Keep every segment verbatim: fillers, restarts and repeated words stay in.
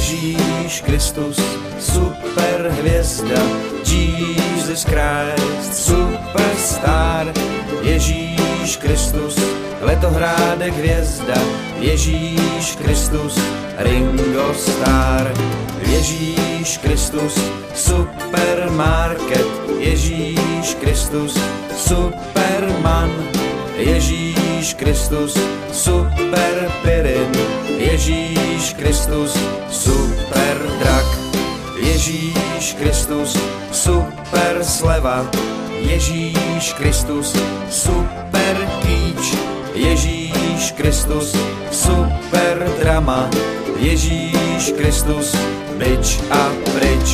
Ježíš Kristus, super hvězda, Jesus Christ, superstar. Ježíš Kristus, letohrádek hvězda, Ježíš Kristus, Ringo Star. Ježíš Kristus, supermarket, Ježíš Kristus, Superman. Ježíš Kristus, super pirin, Ježíš Kristus, super drak. Ježíš Kristus, super sleva, Ježíš Kristus, super kýč. Ježíš Kristus, super drama, Ježíš Kristus, bič a pryč.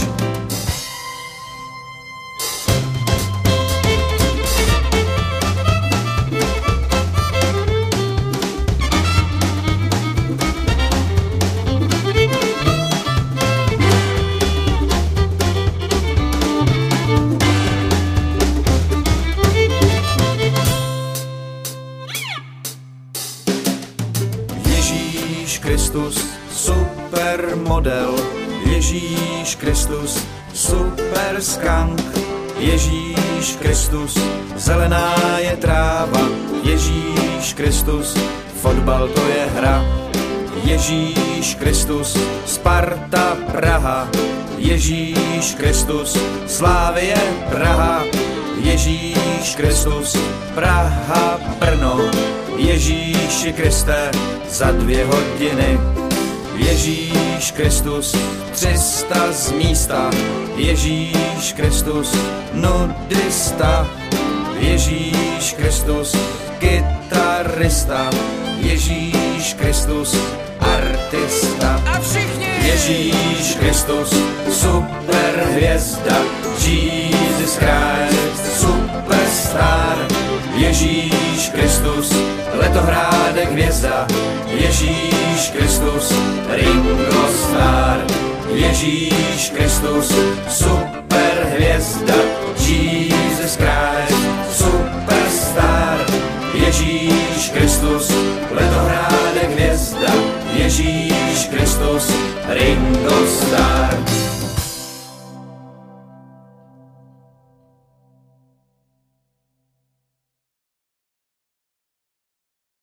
Ježíš Kristus, supermodel, Ježíš Kristus, super skank. Ježíš Kristus, zelená je tráva, Ježíš Kristus, fotbal to je hra. Ježíš Kristus, Sparta Praha, Ježíš Kristus, Slávie Praha. Ježíš Kristus, Praha Brno, Ježíši Kriste, za dvě hodiny. Ježíš Kristus, tři sta z místa, Ježíš Kristus, nudista. Ježíš Kristus, kytarista, Ježíš Kristus, artista. A všichni! Ježíš Kristus, super hvězda, Jesus Christ, superstar. Ježíš Kristus, letohrádek hvězda, Ježíš Kristus, Ringo Star. Ježíš Kristus, super hvězda, Jesus Christ, superstar. Ježíš Kristus, letohrádek hvězda, Ježíš Kristus, Ringo Star.